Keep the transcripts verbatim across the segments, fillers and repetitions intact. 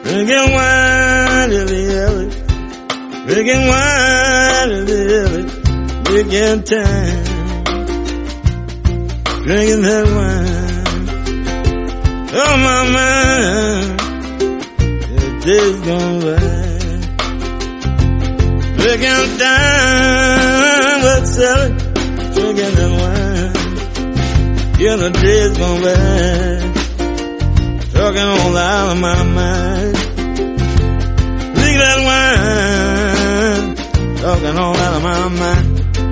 drinking wine, dilly dilly, drinking wine, dilly dilly, drinking time, drinking that wine. Oh my mind, the days gone by, drinking time, but selling, drinking that wine. Yeah, the days gone by, talking all out of my mind. Drink that wine, talking all out of my mind.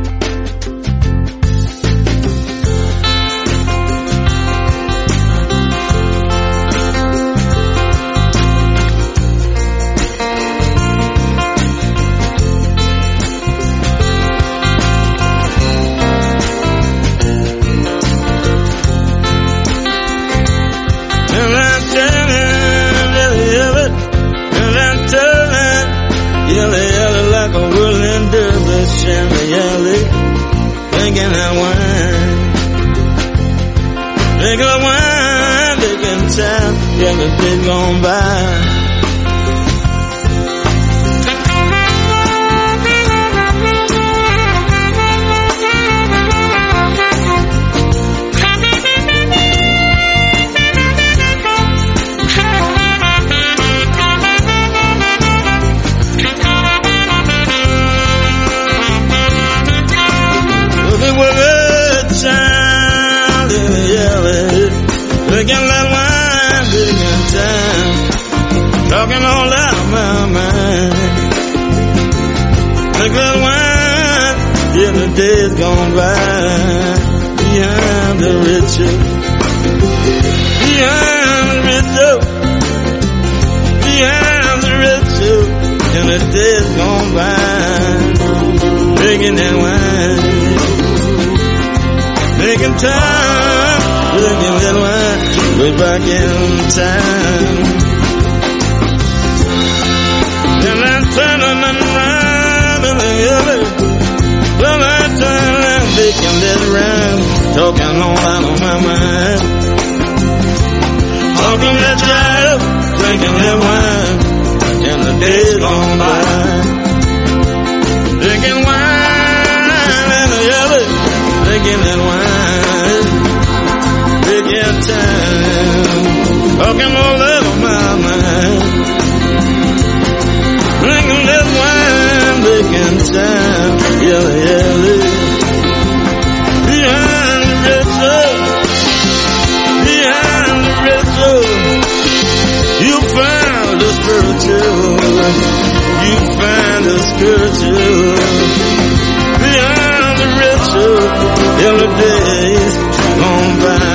Yelly, yelly, like a whirling derby, shimmy, yelly, drinking that wine. Drink that wine, taking time, yeah, the days gone by. Drinking that wine, drinking time, talking all out of my mind. Drink that wine, yeah, the days gone by. Behind the riches, behind the riches, behind the riches, and the days gone by. Drinking that wine, making time, drinking that wine. Way back in time, and I'm turning around in the hilly, well I turn around, making that round, talking all out of my mind. Talking that jive, drinking that wine, and the days gone by. Drinking wine in the hilly, drinking that wine. Taking time, talking all over my mind. Drinking that wine, taking time, yelly, yelly. Behind the red soul, behind the red soul, you find the spiritual, you find the spiritual. Behind the red soul, yellow days gone by.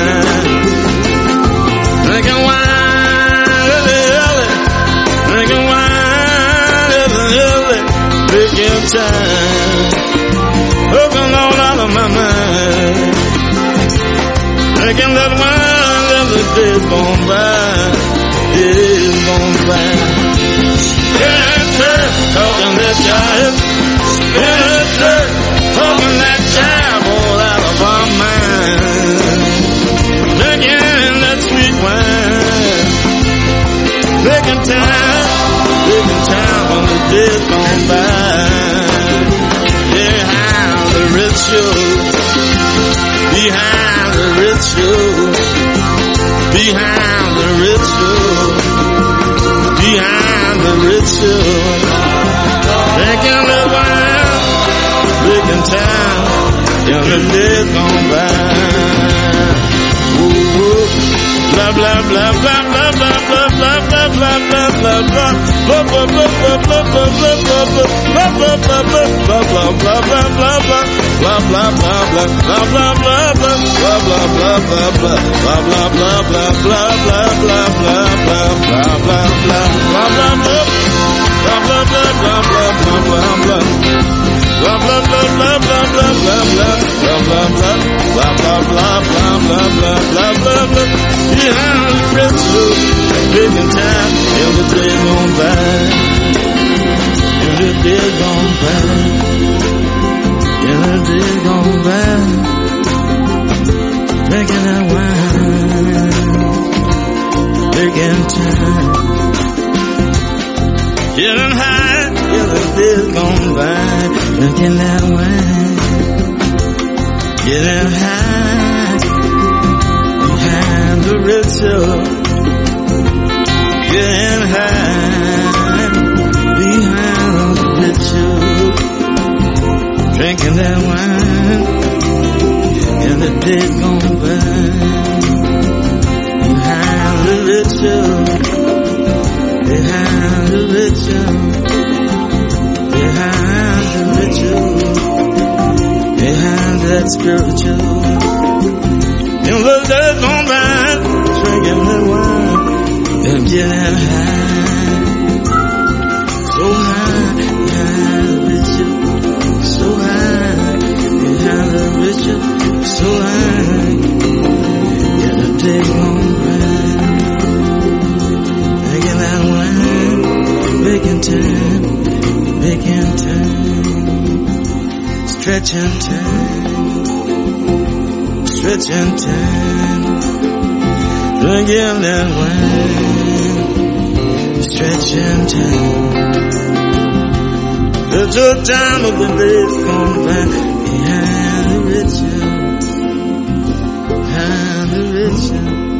Drinking wine, yelly, drinking wine, yelly, taking time, looking all out of my mind. Drinking that wine, and the days gone by, days gone by. Yeah, sir, talking that jive, yeah, sir, talking that jive all out of our mind. Drinking that sweet wine, taking time, taking time when the days gone by. Behind the ritual, behind the ritual, behind the ritual, behind the ritual. Drinking the wine, taking time, and the days gone by. Blah blah blah blah blah blah blah blah blah blah blah blah blah blah blah blah blah blah blah taking time, and the days gone by, and the days gone by, and the days gone by, drinking that wine, taking time. Getting high, till the days gone by. Drinking that wine. Getting high behind the ritual. Getting high behind the ritual. Drinking that wine. And the days gone by. Behind the ritual. Behind the ritual, behind the ritual, behind that spiritual. In the days gone by, drinking that wine and getting high, so high behind the ritual, so high behind the ritual, so high. Yeah, the days gone by. Making time, making time, stretching time, stretching time, drinking that wine, stretching time. It's your time of the days gone by, behind the ritual, behind the ritual.